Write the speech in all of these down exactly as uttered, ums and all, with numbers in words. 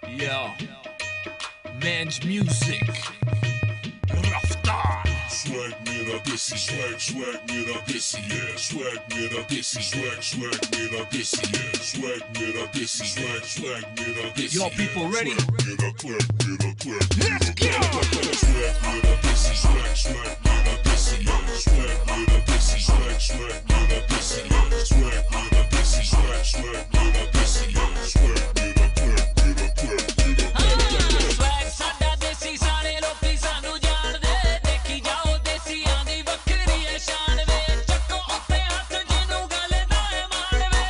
Yo, Mange Music, Raftar. Swag मेरा देसी swag swag मेरा देसी है swag मेरा देसी swag swag मेरा देसी है swag मेरा देसी swag swag मेरा देसी Yo, people ready? मेरा clap मेरा clap Let's go! swag मेरा देसी swag swag मेरा देसी है swag मेरा देसी swag swag मेरा देसी है swag मेरा देसी swag swag मेरा देसी है swag मेरा clap मेरा clap स्वैग साडा देसी सारे लोकी सानू जाणदे देखी जाओ देसियां दी वक्री है शान वे चक्को उत्ते हत्थ जिन्नू गल ना मान वे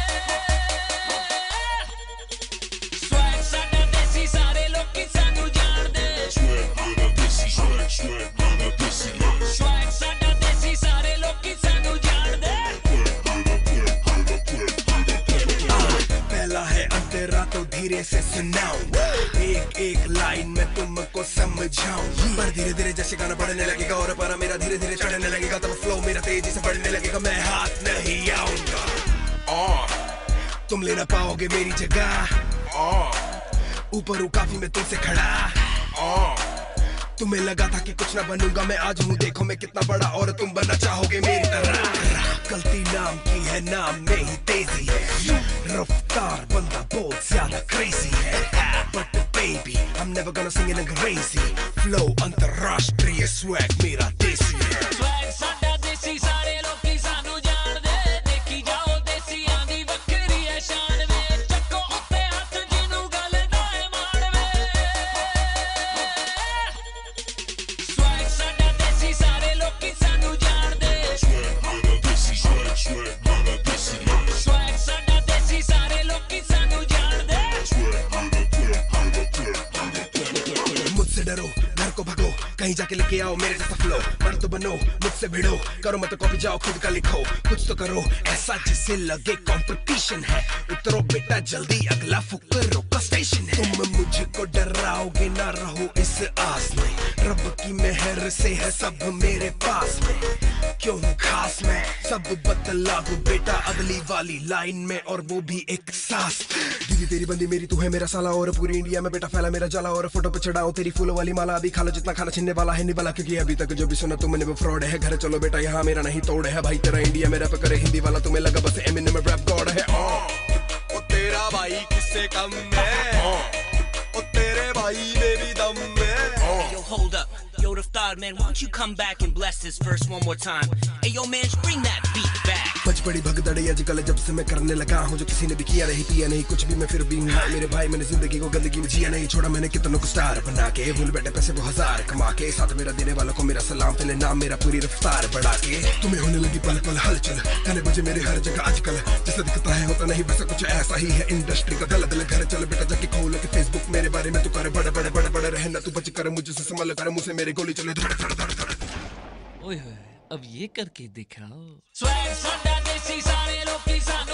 स्वैग साडा देसी सारे लोकी सानू जाणदे swag मेरा देसी swag swag मेरा देसी है स्वैग साडा देसी सारे लोकी सानू जाणदे पहला है अंतरा तो धीरे से सुनाऊं एक एक लाइन में तुमको समझाऊं पर धीरे धीरे जैसे गाना बढ़ने लगेगा और पारा मेरा धीरे धीरे चढ़ने लगेगा तब फ्लो मेरा तेजी से बढ़ने लगेगा मैं हाथ नहीं आऊंगा और तुम ले ना पाओगे मेरी जगह और ऊपर हूँ काफी मैं तुमसे खड़ा और तुम्हें लगा था कि कुछ ना बनूंगा मैं आज हूँ देखो मैं कितना बड़ा और तुम बनना चाहोगे मेरी तरह गलती नाम की है नाम में ही तेजी है रफ्तार बंदा बहुत ज्यादा क्रेजी है but baby I'm never gonna sing it अंग्रेजी flow अंतरराष्ट्रीय swag मेरा देसी है स्वैग साडा देसी सारे लोकी सानू जाणदे देखी जाओ देसियां दी वक्री है शान वे चक्को उत्ते हत्थ जिन्नू गल ना मान वे स्वैग साडा देसी सारे लोकी सानू जाणदे swag मेरा देसी swag swag मेरा देसी है स्वैग साडा देसी सारे लोकी सानू जाणदे swag मेरा clap मेरा clap मुझसे डरो घर को भगो कहीं जाके लेके आओ मेरे जैसा फ्लो मर्द तो बनो मुझसे भिड़ो करो मत कॉपी जाओ खुद का लिखो कुछ तो करो ऐसा जिससे लगे कंपटीशन है उतरो बेटा जल्दी अगला फुकरों का स्टेशन है तुम मुझको डराओगे ना रहो इस आस में रब की मेहर से है सब मेरे पास में क्यों खास मैं सब बदला दूं बेटा अगली वाली लाइन में और वो भी एक सांस दीदी तेरी बंदी मेरी तू है मेरा साला और पूरी इंडिया में बेटा फैला मेरा जाला और फोटो पे चढ़ाओ तेरी फूलों वाली माला अभी खा लो जितना खाना छीनने वाला है निवाला क्योंकि अभी तक जो भी सुना तुमने वो फ्रॉड है घर चलो बेटा यहाँ मेरा नहीं तोड़ है भाई तेरा इंडिया में रैप करे हिंदी वाला तुम्हें लगा बस एमिनेम रैप गॉड है ओ ओ तेरा भाई किससे कम है ओ तेरे भाई में भी दम है Yo, hold up. Yo, Raftar, man, why don't you come back and bless this verse one more time? Hey, yo, man, bring that beat back. बच बड़ी भगदड़ी आजकल जब से मैं करने लगा हूँ जो किसी ने भी किया नहीं पिया नहीं कुछ भी मैं फिर भी हूँ मेरे भाई मैंने जिंदगी को गंदगी में जिया नहीं छोड़ा मैंने कितनों को स्टार बना के भूल बैठे पैसे वो हजार कमा के साथ मेरा देने वालों को मेरा सलाम पहले नाम मेरा पूरी रफ्तार बढ़ा के तुम्हें होने लगी पल पल हलचल कहने बजे मेरे हर जगह आजकल जैसा दिखता है होता नहीं वैसा कुछ ऐसा ही है इंडस्ट्री का दल दल घर चल बेटा जाके खोल के फेसबुक मेरे बारे में तू करे बड़े बड़े बड़े बड़े रहना तू बच कर मुझसे संभल कर मुझसे मेरे गोली चले धड़ धड़ धड़ धड़ ओए होए, अब ये करके दिखाओ। स्वैग साडा देसी सारे लोकी सानू